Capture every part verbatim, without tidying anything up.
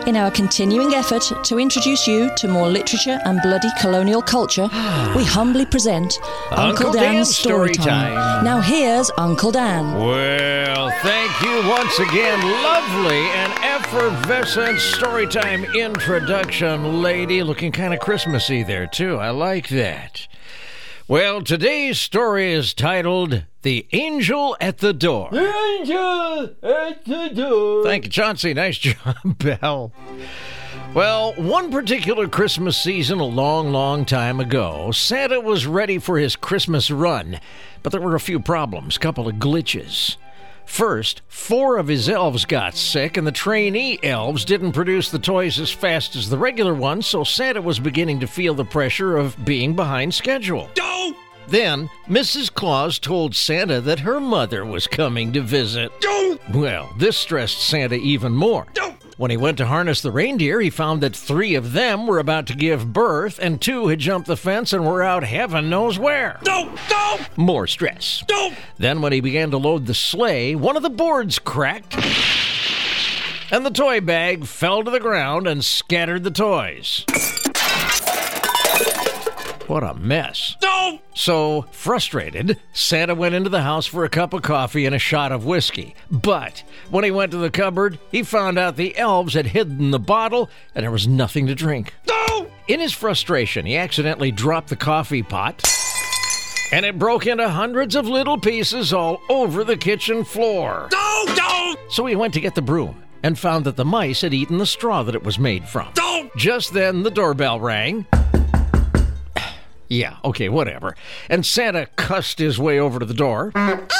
In our continuing effort to introduce you to more literature and bloody colonial culture, we humbly present Uncle, Uncle Dan's, Dan's Story Story Time. Time. Now here's Uncle Dan. Well, thank you once again. Lovely and effervescent Storytime introduction, lady. Looking kind of Christmassy there, too. I like that. Well, today's story is titled The Angel at the Door. The Angel at the Door. Thank you, Chauncey. Nice job, Belle. Well, one particular Christmas season a long, long time ago, Santa was ready for his Christmas run, but there were a few problems, a couple of glitches. First, four of his elves got sick, and the trainee elves didn't produce the toys as fast as the regular ones, so Santa was beginning to feel the pressure of being behind schedule. Don't! Then, Missus Claus told Santa that her mother was coming to visit. Don't! Well, this stressed Santa even more. Don't! When he went to harness the reindeer, he found that three of them were about to give birth, and two had jumped the fence and were out heaven knows where. Don't! Don't! More stress. Don't! Then when he began to load the sleigh, one of the boards cracked, and the toy bag fell to the ground and scattered the toys. What a mess. Don't! So, frustrated, Santa went into the house for a cup of coffee and a shot of whiskey. But when he went to the cupboard, he found out the elves had hidden the bottle and there was nothing to drink. Don't! In his frustration, he accidentally dropped the coffee pot, and it broke into hundreds of little pieces all over the kitchen floor. Don't! Don't! So he went to get the broom and found that the mice had eaten the straw that it was made from. Don't! Just then, the doorbell rang. Yeah, okay, whatever. And Santa cussed his way over to the door.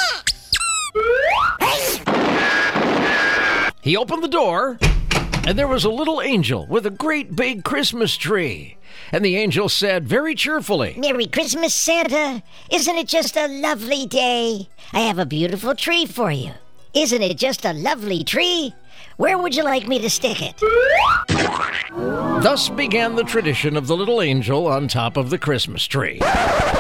He opened the door, and there was a little angel with a great big Christmas tree. And the angel said very cheerfully, "Merry Christmas, Santa. Isn't it just a lovely day? I have a beautiful tree for you. Isn't it just a lovely tree? Where would you like me to stick it?" Thus began the tradition of the little angel on top of the Christmas tree.